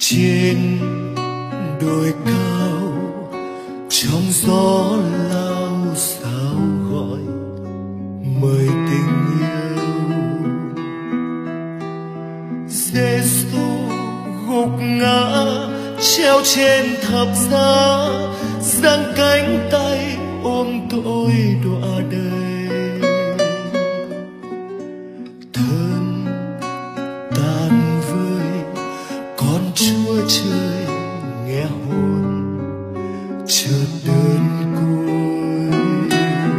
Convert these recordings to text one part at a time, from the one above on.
trên đồi cao trong gió lao xao gọi mời tình yêu. Giêsu gục ngã treo trên thập giá, giang cánh tay ôm tôi đọa đầy. Thân tan vơi con Chúa trời nghe hồn chợt đơn côi.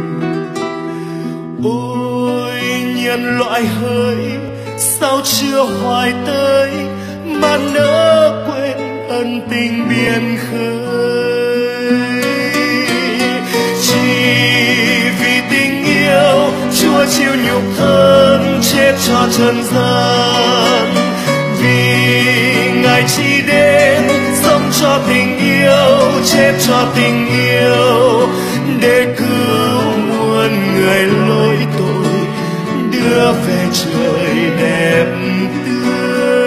Ôi nhân loại hỡi, sao chưa hoài tới mà nỡ quên ân tình biển khơi. Chỉ vì tình yêu Chúa chịu nhục thân chết cho trần gian, vì Ngài chỉ đến sống cho tình yêu, chết cho tình yêu, để cứu muôn người lỗi tội đưa về trời đẹp tươi.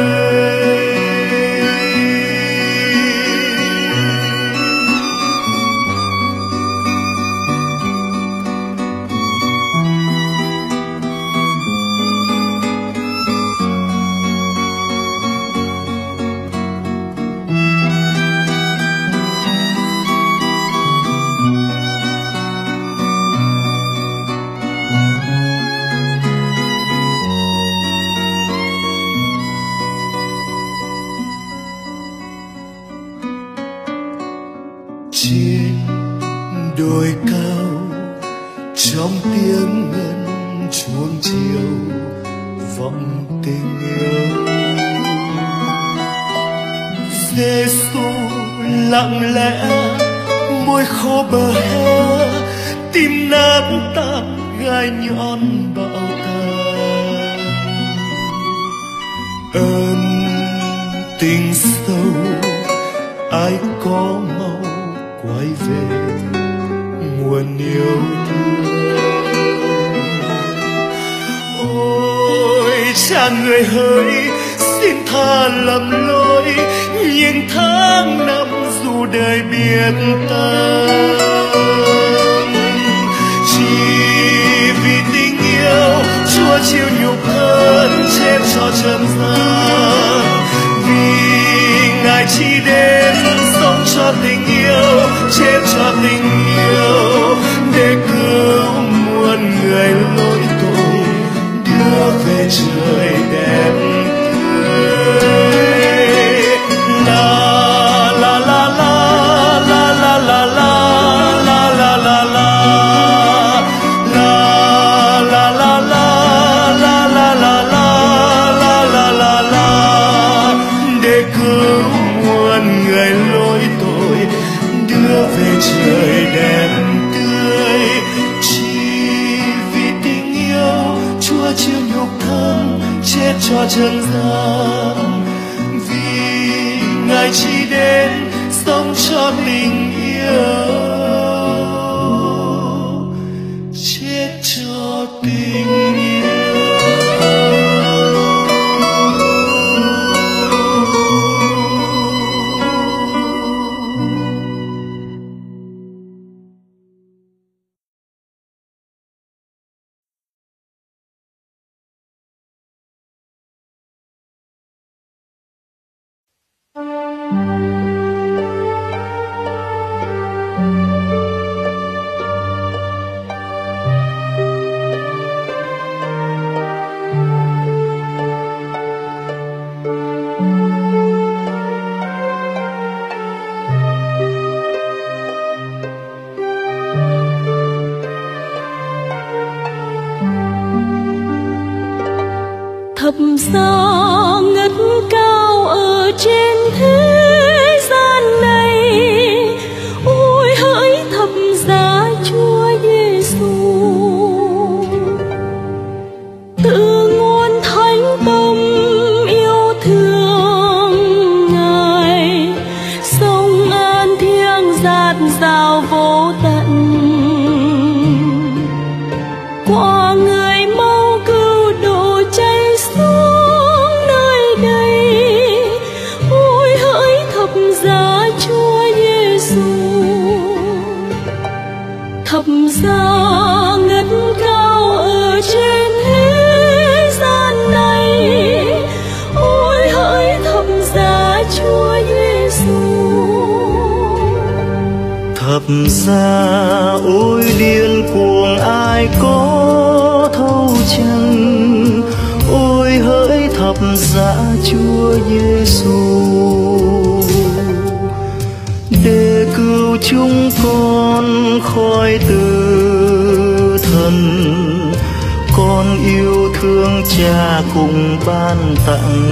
Trên đồi cao trong tiếng ngân chuông chiều vọng tình yêu. Giêsu lặng lẽ môi khô bờ hè, tim nát tan gai nhọn bạo tàn. Ơn tình sâu ai có mau quay về nguồn yêu thương. Ôi cha người hỡi, xin tha lầm lỗi những tháng năm dù đời biết tan. Chỉ vì tình yêu Chúa chịu nhục thân chết cho trần gian, vì Ngài chỉ đến sống cho tình yêu, chết cho tình yêu, để cứu muôn người lỗi tội đưa về trời đẹp tươi. La la la la la la la la la la la la la la la la la la la la, để cứu muôn người lỗi tội đưa về trời đẹp tươi. Chỉ vì tình yêu Chúa chịu nhục thân chết cho trần gian, vì Ngài chỉ đến sống cho tình yêu, chết cho tình yêu. Thập giá ngất cao ở trên thế gian này, ôi hỡi thập giá Chúa Giêsu, từ nguồn thánh tâm yêu thương Ngài, sông an thiêng dạt dào vô tận, qua người mau cứu độ cháy xuống nơi đây. Ôi giá ngất cao ở trên thế gian này. Ôi hỡi thập giá Chúa Giêsu. Thập giá ôi điên cuồng ai có thấu chăng? Ôi hỡi thập giá Chúa Giêsu, để cứu chúng con khỏi tử thần. Con yêu thương Cha cùng ban tặng,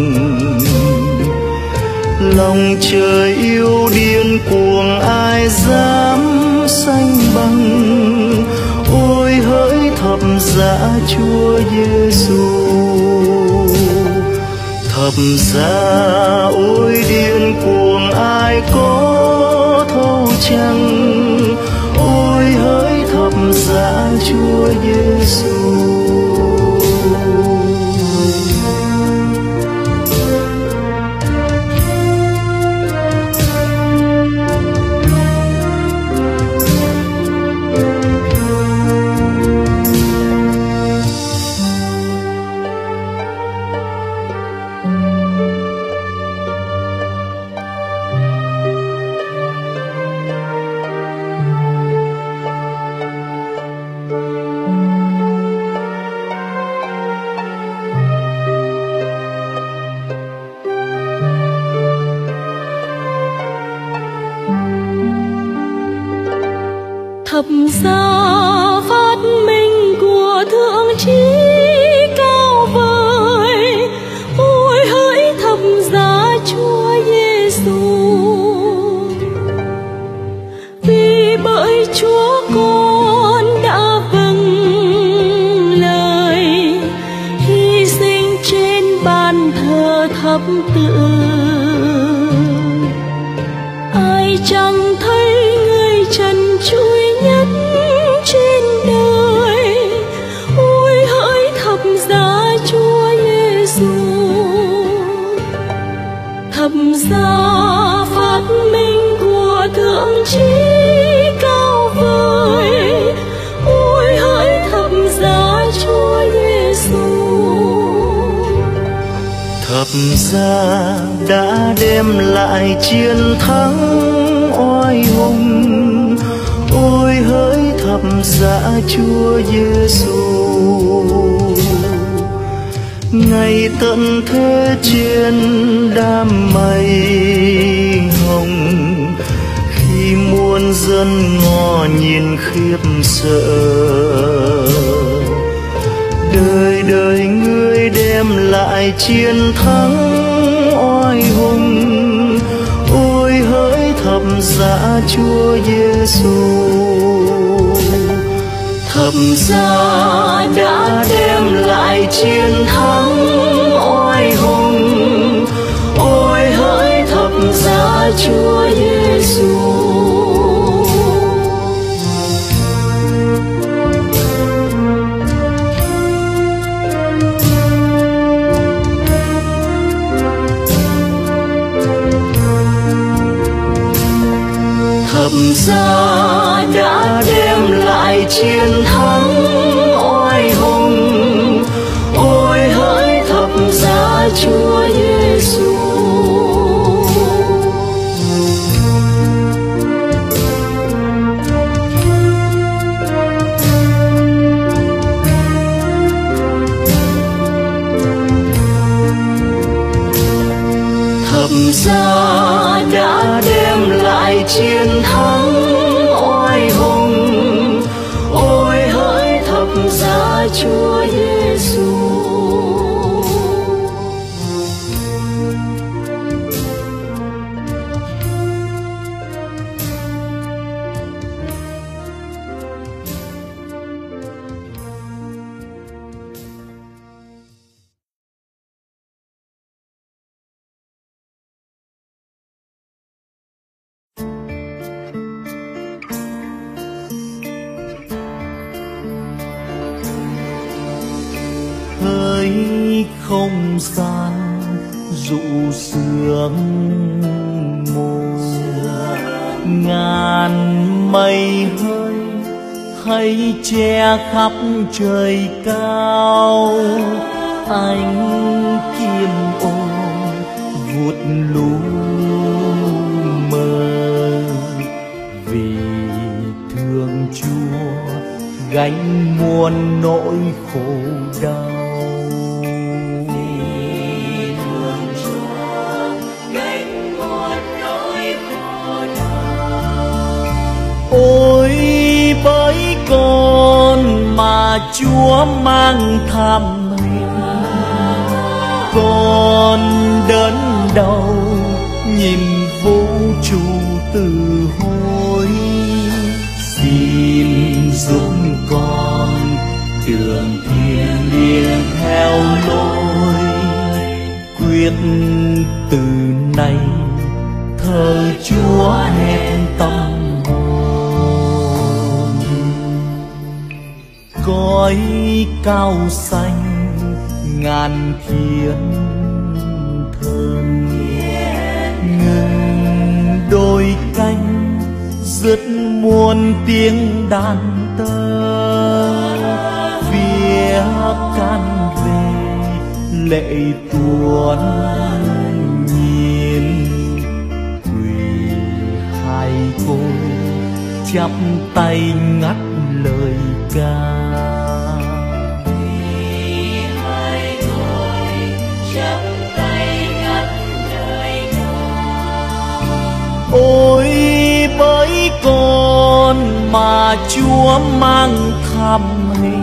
lòng trời yêu điên cuồng ai dám sánh bằng. Ôi hỡi thập giá Chúa Giêsu, thập giá ôi điên cuồng ai có thấu chăng? Ôi hỡi thập giá Chúa Giêsu. Thập giá phát minh của Thượng Chí cao vời. Ôi hỡi thập giá Chúa Giêsu, vì bởi Chúa con đã vâng lời hy sinh trên bàn thờ thập tự. Ai chẳng thấy người trần trụi nhất trên đời. Ôi hỡi thập giá Chúa Giêsu, thập giá phát minh của Thượng Chí cao vời. Ôi hỡi thập giá Chúa Giêsu, Thập giá đã đem lại chiến thắng oai hùng. Ôi hỡi thập giá Chúa Giêsu, ngày tận thế trên đám mây hồng, khi muôn dân ngó nhìn khiếp sợ. Đời đời ngươi đem lại chiến thắng oai hùng. Ôi hỡi thập giá Chúa Giêsu, thập giá đã đem lại chiến thắng oai hùng. Ôi hỡi thập giá Chúa Giêsu. Thập giá đã đem lại chiến thắng oai hùng. Ôi hỡi thập giá Chúa Giêsu. Thập giá đã đem lại chiến thắng oai hùng. Ôi hỡi thập giá Chúa Giêsu. Không gian rụ sương mù, ngàn mây hơi hay che khắp trời cao. Anh kiếm ôm vụt lu mơ, vì thương Chúa gánh muôn nỗi khổ đau. Ôi bởi con mà Chúa mang thăm hình, con đớn đau nhìn vũ trụ từ hối. Xin giúp con đường thiêng liêng theo lối, quyết từ nay thờ Chúa hết tâm. Cõi cao xanh ngàn thiên thơm, ngừng đôi cánh dứt muôn tiếng đàn tơ. Phía can về lệ tuôn nhìn, quỳ hai côi chắp tay ngắt lời ca. Ôi bởi con mà Chúa mang thăm hình,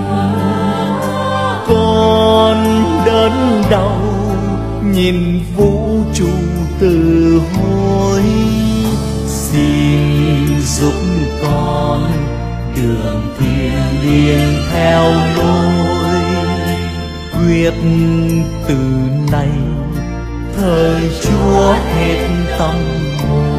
con đớn đau nhìn vũ trụ từ hối. Xin giúp con đường thiêng liêng theo lối, quyết từ nay thờ Chúa hết tâm hồn.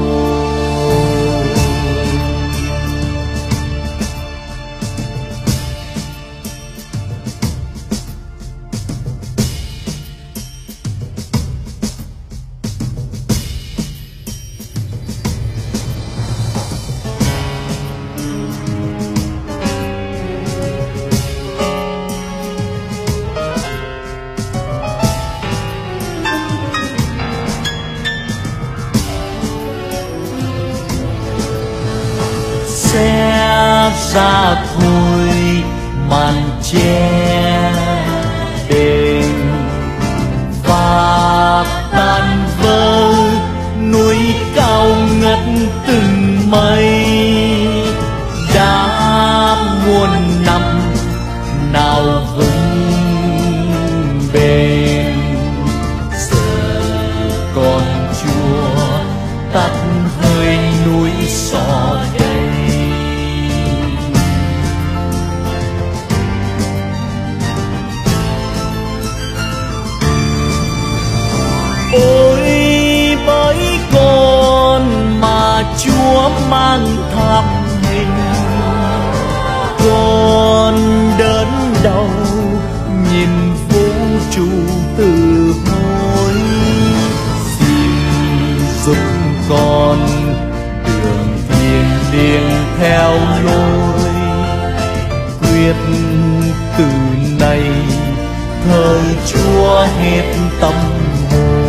Ra thôi màn che đêm và tan vỡ núi cao ngất từng mây. Đã muôn năm nào vững bền, giờ còn Chúa tắt hơi núi xỏ đây. Ôi bởi con mà Chúa mang thăm hình, con đớn đau nhìn vũ trụ từ hối. Xin giúp con đường thiêng liêng theo lối, quyết từ nay thờ Chúa hết tâm hồn.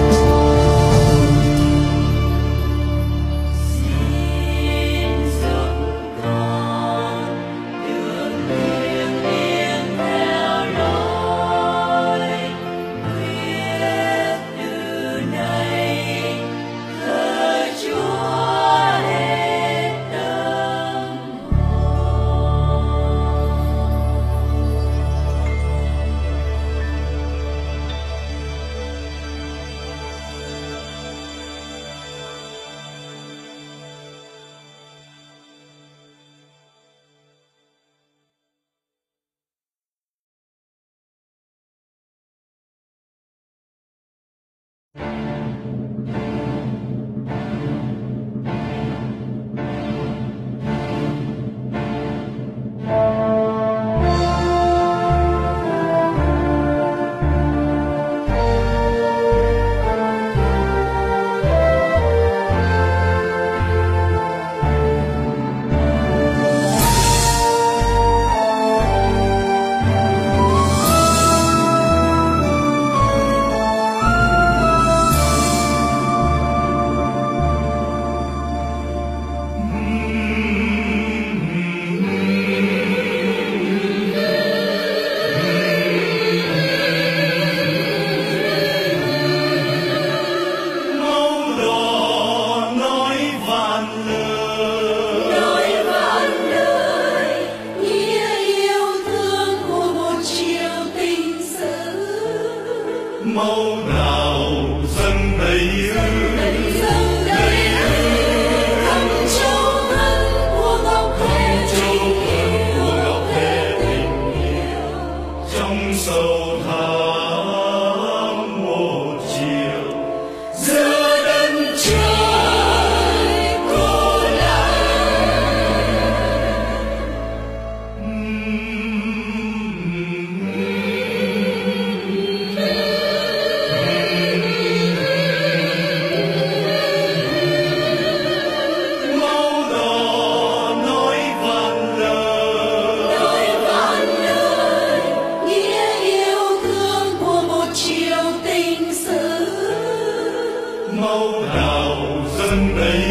máu đào dâng đầy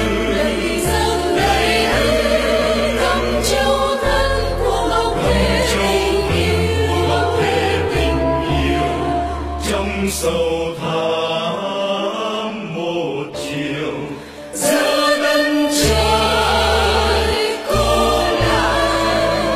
thắm châu thân của ngọc thể tình yêu trong sâu thẳm một chiều giữa đất trời cô lạnh.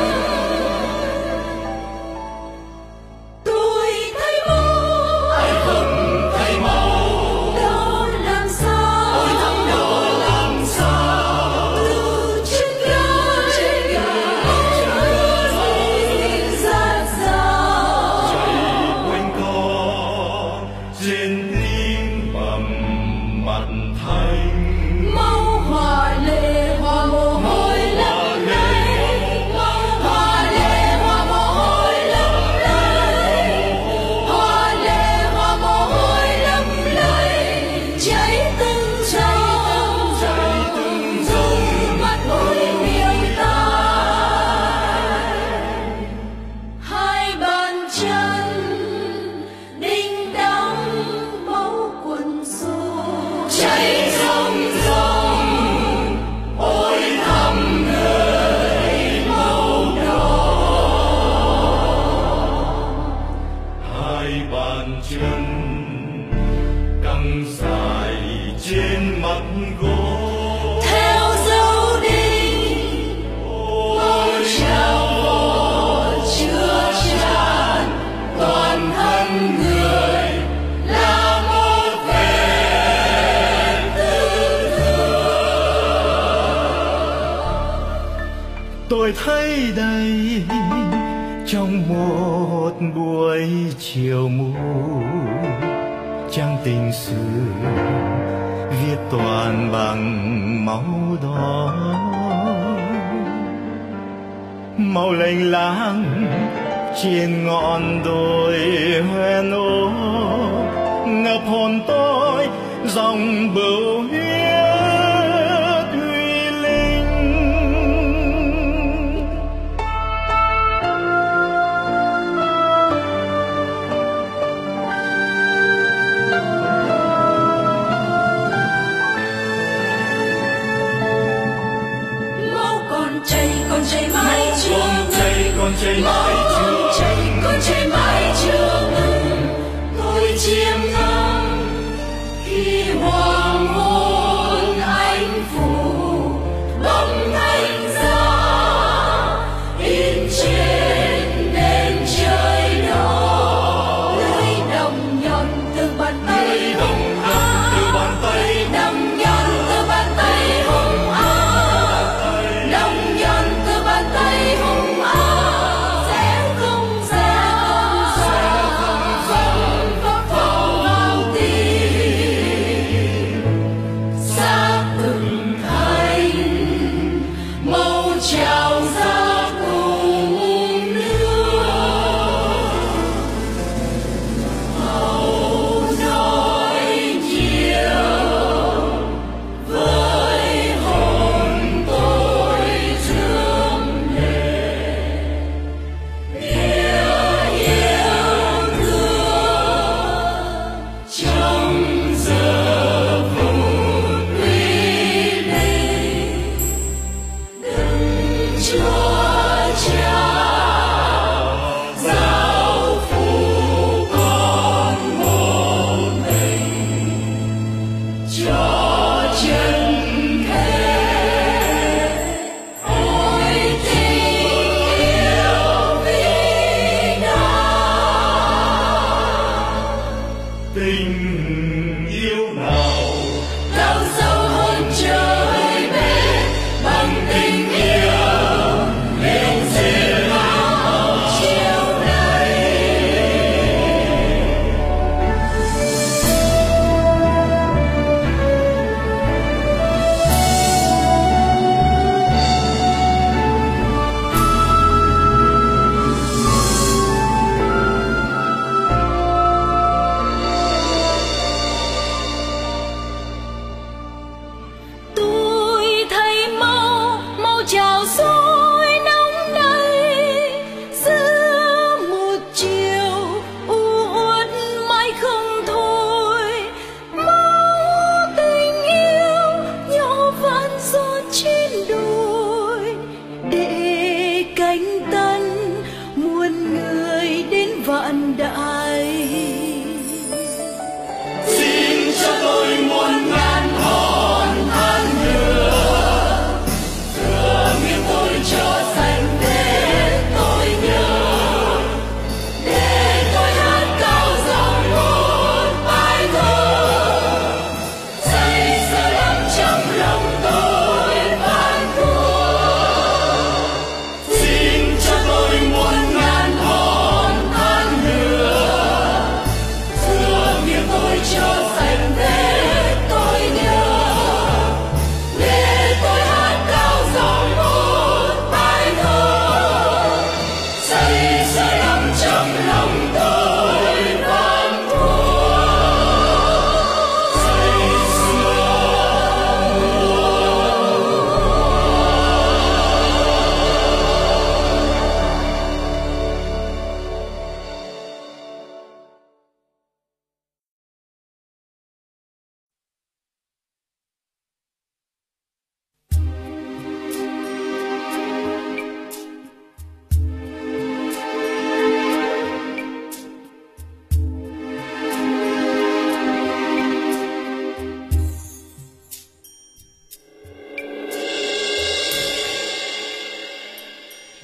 Tôi thấy máu, ai không thấy máu đó làm sao? ôi thắm đó làm sao Từ trên gai ra sao? quanh co trên tim bầm mặt thanh Máu hòa lệ hòa mồ hôi lấp lánh, máu hòa lệ hòa mồ hôi lấp lánh, hòa lệ hòa mồ hôi lấp lánh, cháy từng dòng mắt ôi miêu tai. Hai bàn chân đinh đóng máu quần xô cháy ròng ròng, ôi thắm người màu đỏ. hai bàn chân căng dài trên mặt gỗ Theo dấu đinh máu trào vò chứa tràn toàn thân người là một vẻ tư thương. tôi thấy đây trong một buổi chiều mù, trang tình xưa viết toàn bằng máu đỏ, màu lênh láng trên ngọn đồi hoen ố, ngập hồn tôi dòng bửu huyết huy linh. Máu còn chảy mãi chưa ngừng, còn chảy mãi còn chảy mãi chưa ngừng. Tôi chiêm ngắm khi hoàng hôn anh phủ bóng anh ra in trên nền trời đỏ. Lưỡi đồng nhọn từ bàn tay hung ác, đồng nhọn từ bàn tay hung ác, đồng nhọn từ bàn tay hung ác sẽ không ra vấp vào tim. Xác từng thành màu trào ra cùng nước, màu nói nhiều với hồn tôi thương lệ. Yêu thương trong giờ phút nguy linh, đừng cho cha giao phụ con một mình, cho chân thế ôi tình yêu vĩ đại. tình yêu nào Đau sâu hơn trời bên bằng tình yêu lên diện mạo chiều nay.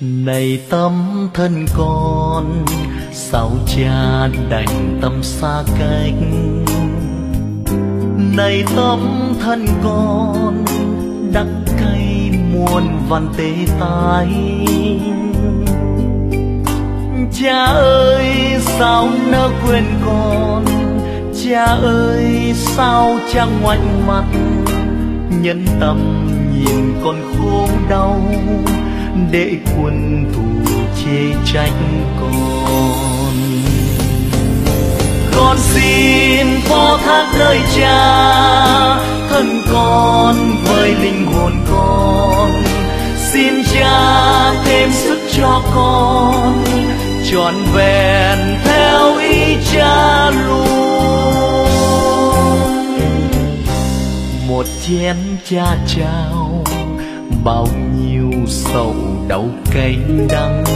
Này tấm thân con, sao cha đành tâm xa cách. Này tấm thân con, đắng cay muôn vàn tê tái. Cha ơi sao nỡ quên con, cha ơi sao cha ngoảnh mặt, nhẫn tâm nhìn con khổ đau để quân thù chê trách con. Con xin phó thác nơi cha, thân con với linh hồn con. Xin cha thêm sức cho con, trọn vẹn theo ý cha luôn. Một chén cha trao bao nhiêu sầu đau cay đắng.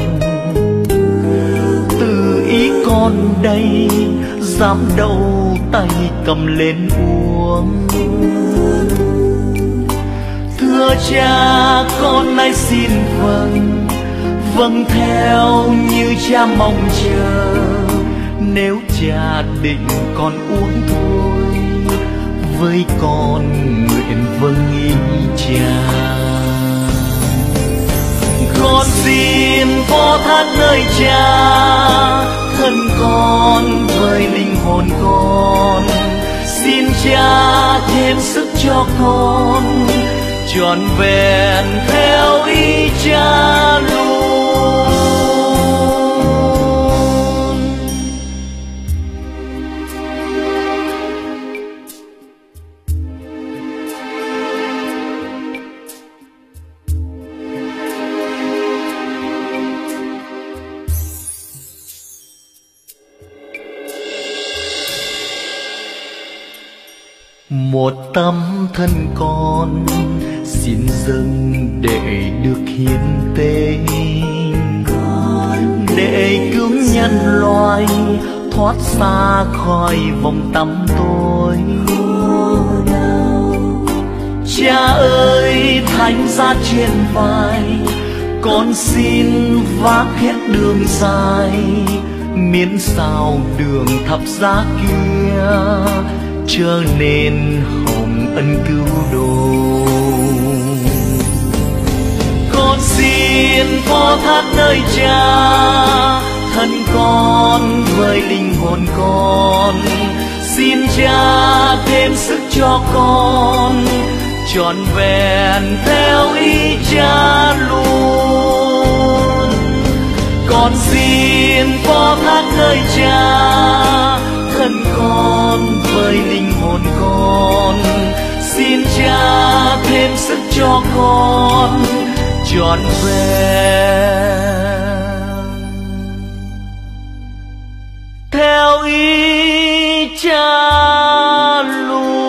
Từ ý con đây dám đâu tay cầm lên uống. Thưa cha con nay xin vâng theo như cha mong chờ. Nếu cha định con uống thôi, với con nguyện vâng ý cha. Con xin phó thác nơi cha, thân con với linh hồn con. Xin cha thêm sức cho con, trọn vẹn theo ý cha luôn. Một tấm thân con xin dâng để được hiến tế, để cứu nhân loại thoát xa khỏi vòng tăm tối. Cha ơi thánh giá trên vai, con xin vác hết đường dài, miễn sao đường thập giá kia trở nên hồng ân cứu độ. Con xin phó thác nơi cha, thân con với linh hồn con. Xin cha thêm sức cho con, trọn vẹn theo ý cha luôn. Con xin phó thác nơi cha, thân con với linh hồn con. Xin cha thêm sức cho con, trọn vẹn theo ý cha luôn.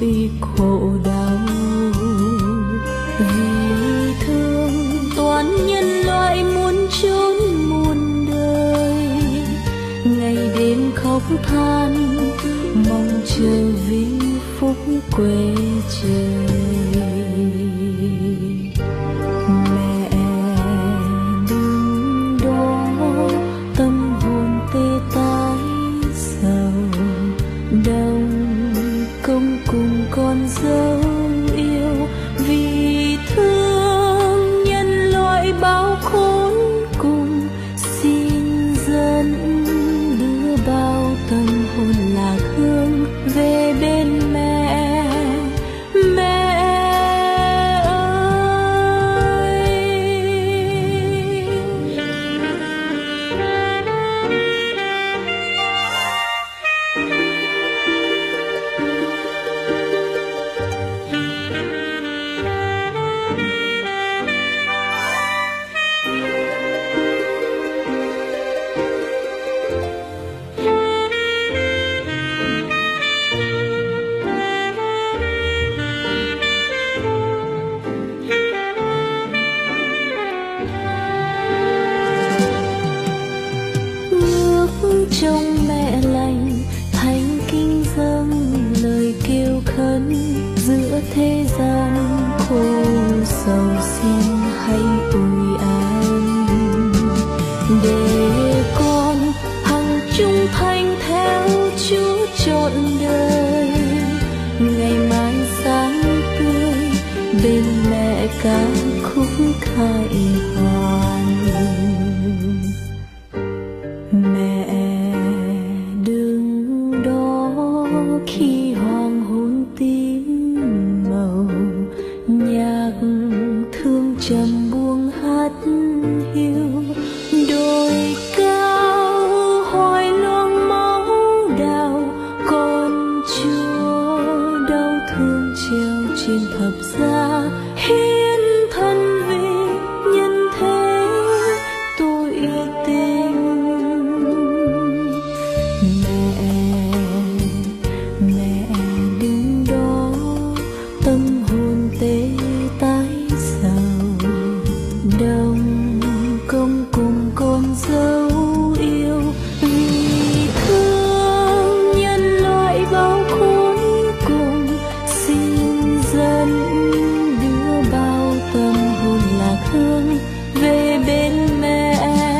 nỗi khổ đau. Vì thương toàn nhân loại muôn chốn muôn đời, ngày đêm khóc than mong chờ vinh phúc quê trời. Mẹ đứng đó tâm hồn tê tái sầu, đông công cùng con dâu yêu. Vì thương nhân loại bao khốn cùng, xin dẫn đưa bao tâm hồn lạc hương về bên mẹ. Mẹ trong mẹ lành thánh kinh dâng lời kêu khấn, giữa thế gian khổ sầu xin hãy ủi an. Để con hằng trung thành theo Chúa trọn đời, ngày mai sáng tươi bên mẹ ca khúc khai hoàn. Mẹ đứng đó khi hoàng hôn tím màu, nhạc thương trầm buông hát hiu. Đồi cao hoài loang máu đào, con Chúa đau thương treo trên thập giá, hiến thân vì nhân thế tôi tình. Mẹ đứng đó tâm hồn tê tái sầu, đông công cùng con dâu yêu. Vì thương nhân loại bao khốn cùng, xin dẫn đưa bao tâm hồn lạc hương về bên mẹ.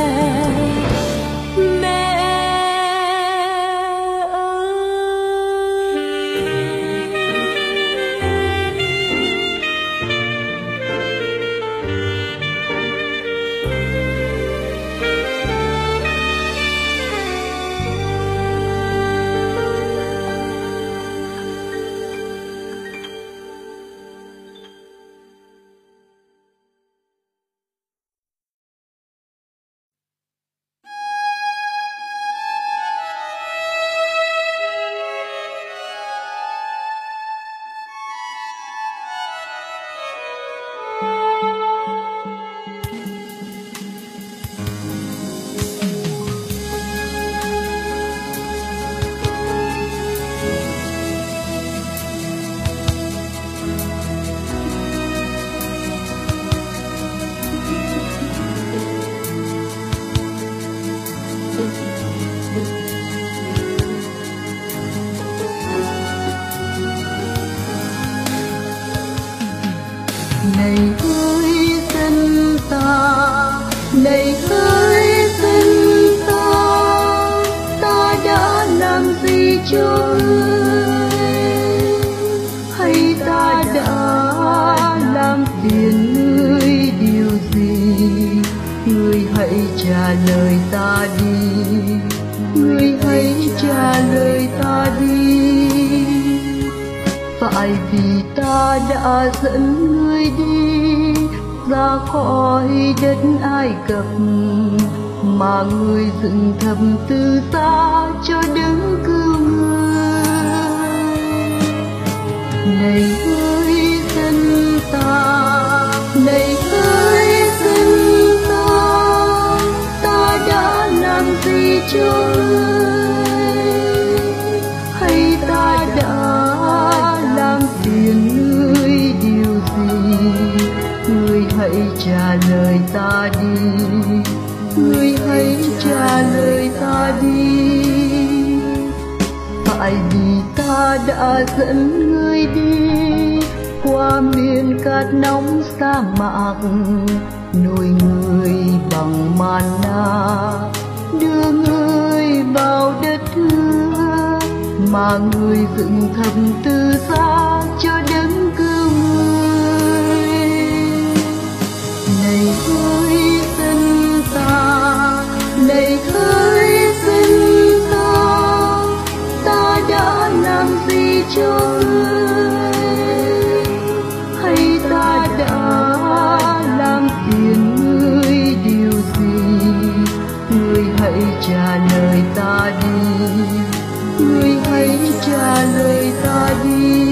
Này hỡi dân ta, này hỡi dân ta, ta đã làm gì cho ngươi, hay ta đã làm phiền ngươi điều gì? Ngươi hãy trả lời ta đi, ngươi hãy trả lời ta đi. Tại vì ta đã dẫn ngươi đi ra khỏi đất Ai Cập, mà ngươi dựng thầm từ xa cho đấng cứu ngươi. Này hỡi dân ta, này hỡi dân ta, ta đã làm gì cho ngươi, hay ta đã làm phiền ngươi điều gì, ngươi hãy trả lời ta đi, ngươi hãy trả lời ta đi. Tại vì ta đã dẫn ngươi đi qua miền cát nóng sa mạc, nuôi ngươi bằng mana, đưa ngươi vào đất hứa mà ngươi dựng thầm từ xa cho đấng cứu ngươi. Này hỡi dân ta, này hỡi dân ta, ta đã làm gì cho ngươi, hay ta đã làm phiền ngươi điều gì, ngươi hãy trả lời ta đi, ngươi hãy trả lời ta đi.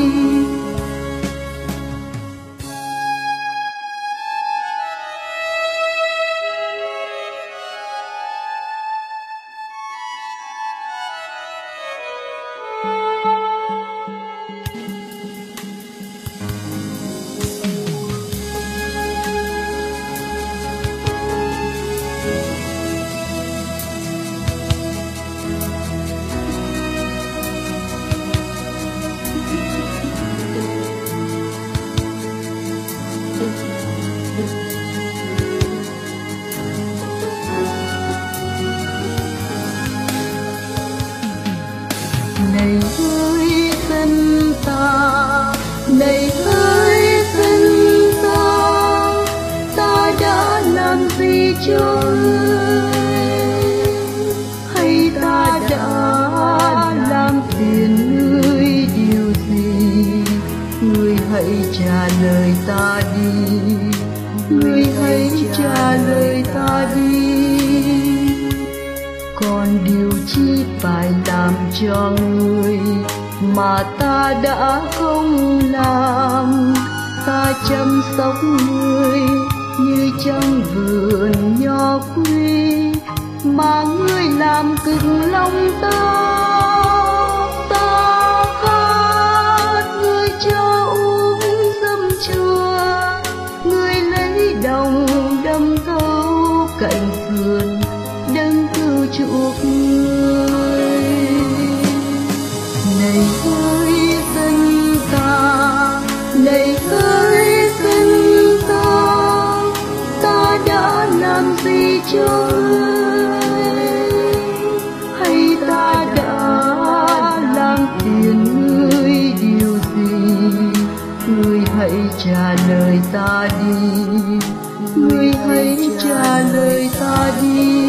Này hỡi dân ta, này hỡi dân ta, ta đã làm gì cho ngươi, hay ta đã làm phiền ngươi điều gì, ngươi hãy trả lời ta đi, ngươi hãy trả lời ta đi. Còn điều chi phải làm cho ngươi mà ta đã không làm, ta chăm sóc ngươi như trong vườn nho quý mà ngươi làm cực lòng ta. Ta khát ngươi cho uống dâm chua, ngươi lấy đồng đâm thấu cạnh sườn đấng cứu chuộc ngươi. Này hỡi dân ta, này hỡi dân ta, ta đã làm gì cho ngươi, hay ta đã làm phiền ngươi điều gì, ngươi hãy trả lời ta đi, ngươi hãy trả lời ta đi.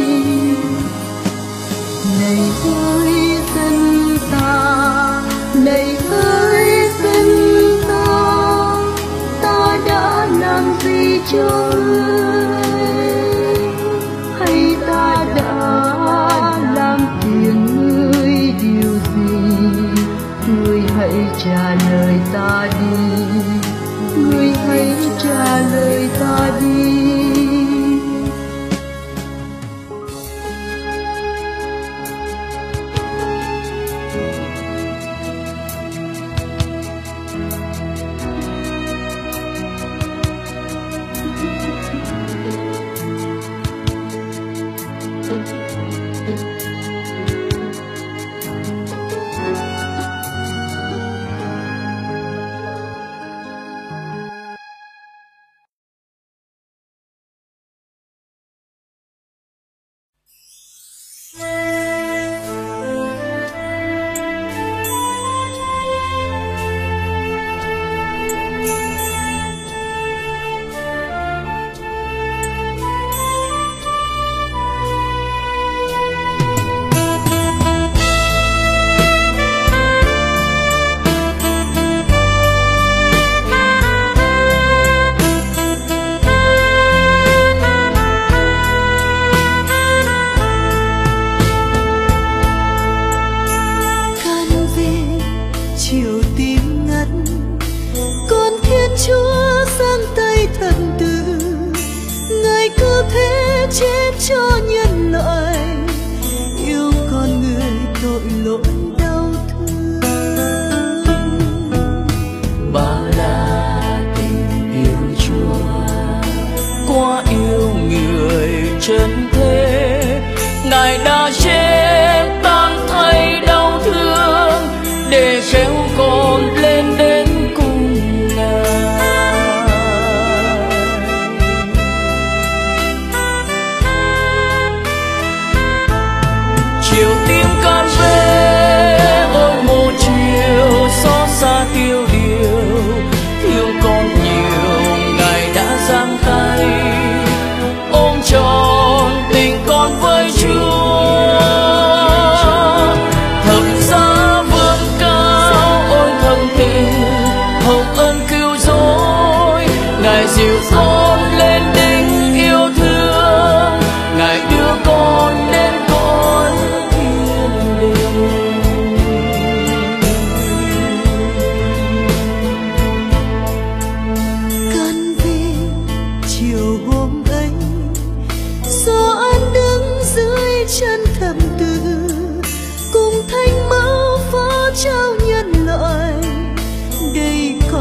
Này hỡi dân ta, này hỡi dân ta, ta đã làm gì cho ngươi, hay ta đã làm phiền ngươi điều gì, ngươi hãy trả lời ta đi, ngươi hãy trả lời ta đi.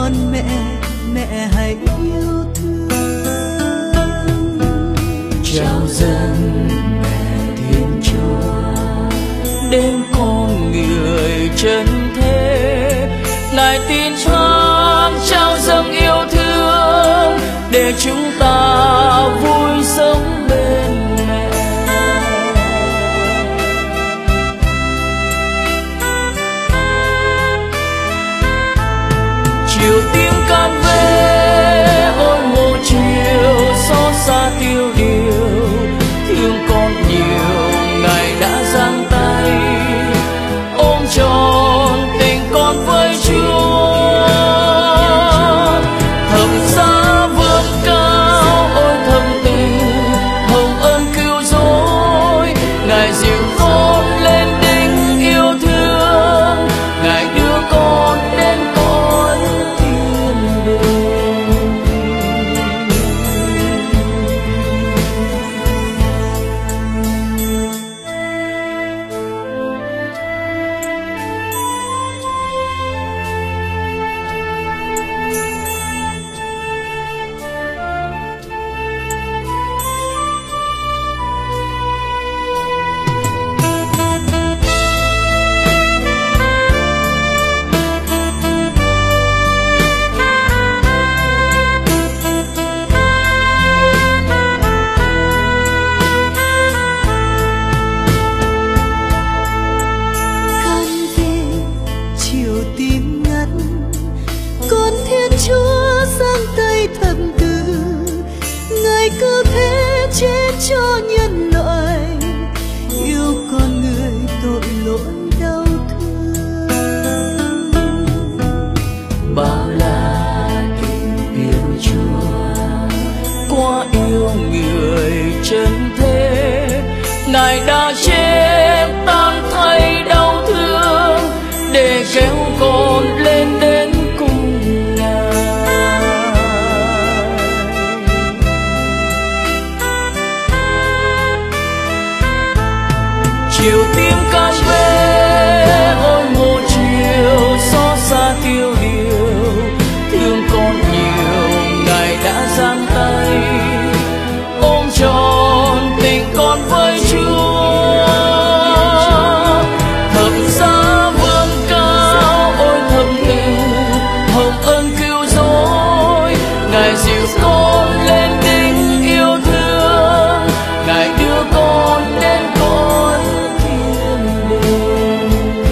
con mẹ hãy yêu thương. Chào dâng mẹ Thiên Chúa đến con người chân thế, Ngài tin thoáng trao dâng yêu thương để chúng ta vui sống bên mẹ. Chiều tiếng can về ôi một chiều xót xa tiêu điều, thương con nhiều Ngài đã giang tay ôm trọn tình con với Chúa. Thập giá vươn cao ôi thầm tình hồng ân cứu rỗi, Ngài dìu con lên đỉnh yêu thương, Ngài đưa con đến con thiên đường. Chúa giang tay thầm từ, Ngài cứu thế chết cho nhân loại, yêu con người tội lỗi đau thương. Bao la tình yêu Chúa quá yêu người chân thế, Ngài đã chết tan thay đau thương để kéo con lên đến cùng Ngài. Chiều tiếng can về ôi một chiều xót xa tiêu điều, thương con nhiều Ngài đã giang tay ôm trọn tình con với Chúa. Thập giá vươn cao ôi thầm tình hồng ân cứu rỗi, Ngài dìu con lên đỉnh yêu thương, Ngài đưa con đến con thiên đường.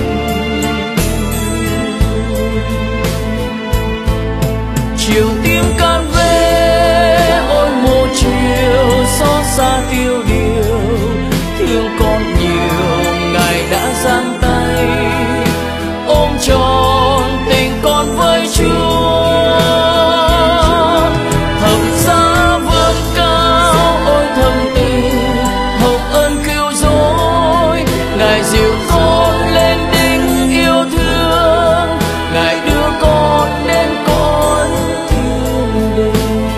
Chiều tiếng can về ôi một chiều xót xa tiêu điều, thương con nhiều Ngài đã giang tay ôm trọn tình con với Chúa. Thập giá vươn cao ôi thầm tình hồng ân cứu rỗi, Ngài dìu con lên đỉnh yêu thương, Ngài đưa con đến con thiên đường.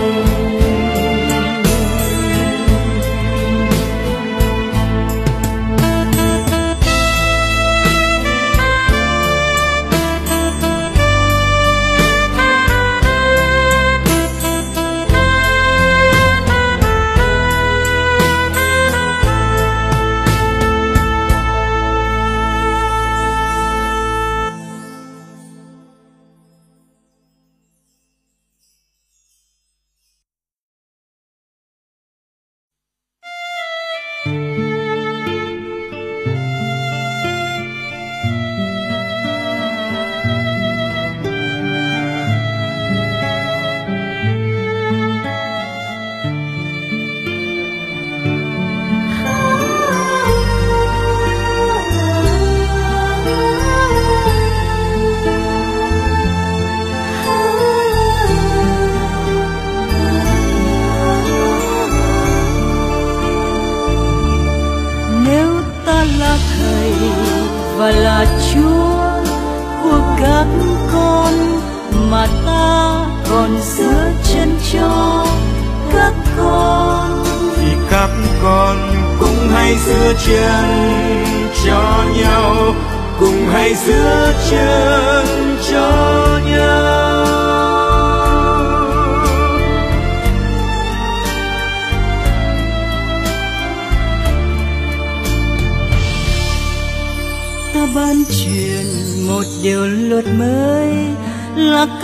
Và là Chúa của các con mà ta còn giữ chân cho các con, thì các con cũng hãy giữ chân cho nhau, cùng hãy giữ chân cho nhau.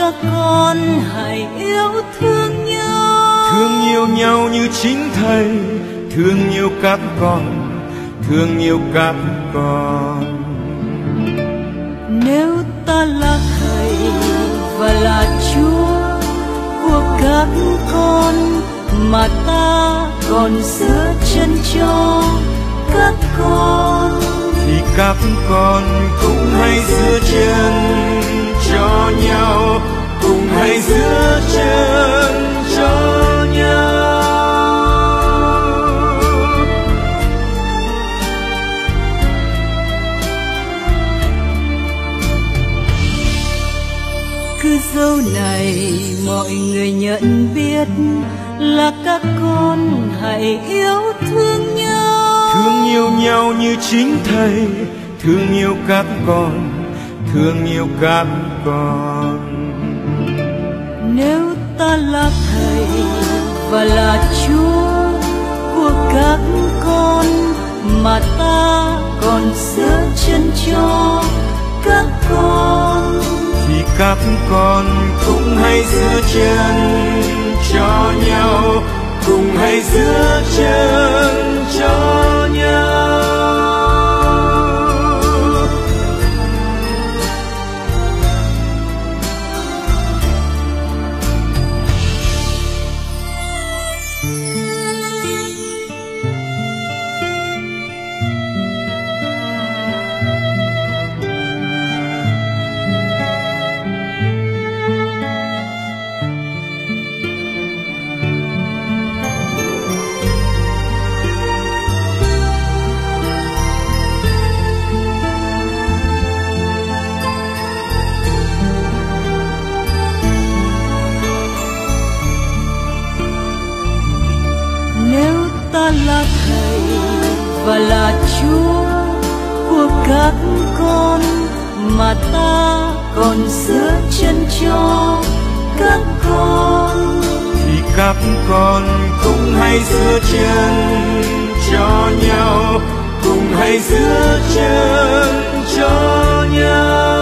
các con hãy yêu thương nhau. Thương yêu nhau như chính Thầy thương yêu các con, thương yêu các con. Nếu ta là Thầy và là Chúa của các con, mà ta còn giữ chân cho các con, thì các con cũng hãy giữ chân cho nhau, cùng hãy giữ chân cho nhau. Cứ dấu này mọi người nhận biết là các con hãy yêu thương nhau. Thương yêu nhau như chính Thầy thương yêu các con, thương yêu các con. Nếu ta là Thầy và là Chúa của các con, mà ta còn giữ chân cho các con, thì các con cũng hãy giữ chân cho nhau, cùng hãy giữ chân cho nhau. là Thầy và là Chúa của các con, mà ta còn giữ chân cho các con, thì các con cũng hãy giữ chân cho nhau, cùng hãy giữ chân cho nhau.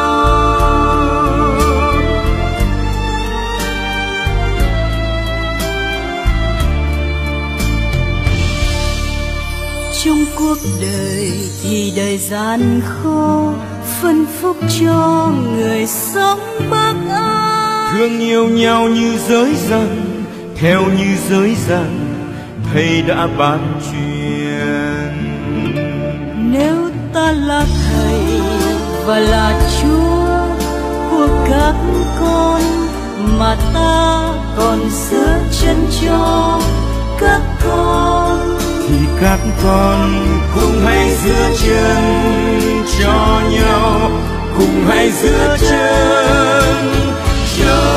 Trong cuộc đời thì đầy gian khổ, phân phúc cho người sống bác ái. Thương yêu nhau như giới dân, theo như giới dân, Thầy đã ban truyền. Nếu ta là Thầy và là Chúa của các con, mà ta còn giữ chân cho các con, thì các con cũng hãy giữ chân cho nhau, cùng hãy giữ chân cho